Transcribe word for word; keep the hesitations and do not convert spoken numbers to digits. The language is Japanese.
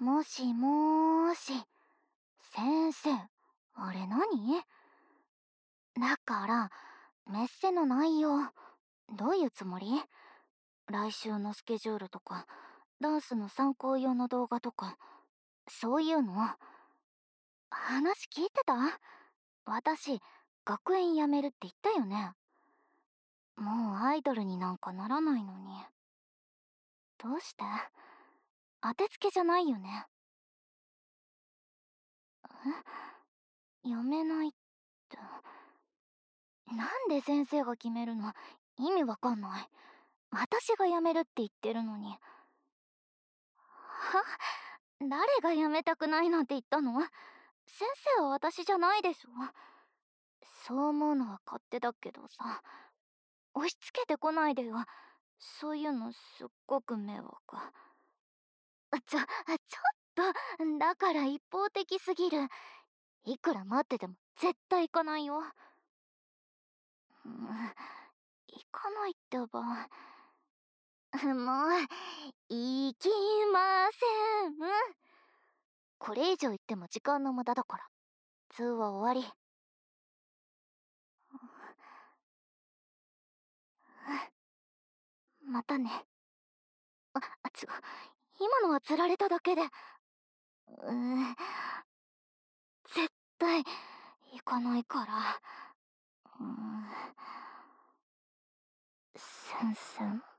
もしもーし、先生、あれ何？だから、メッセの内容、どういうつもり？来週のスケジュールとか、ダンスの参考用の動画とか、そういうの。話聞いてた？私、学園辞めるって言ったよね。もうアイドルになんかならないのに。どうして？当てつけじゃないよね。え？辞めないって。なんで先生が決めるの？意味わかんない。私が辞めるって言ってるのに。は？誰が辞めたくないなんて言ったの？先生は私じゃないでしょ。そう思うのは勝手だけどさ、押し付けてこないでよ。そういうのすっごく迷惑。ちょ、ちょっと、だから一方的すぎる。いくら待ってても絶対行かないよ。うん、行かないってば。もう、行きません。これ以上言っても時間の無駄だから。通話終わり。またね。あ、あ違う。今のは釣られただけで。うーん。絶対、行かないから。うーん。先生。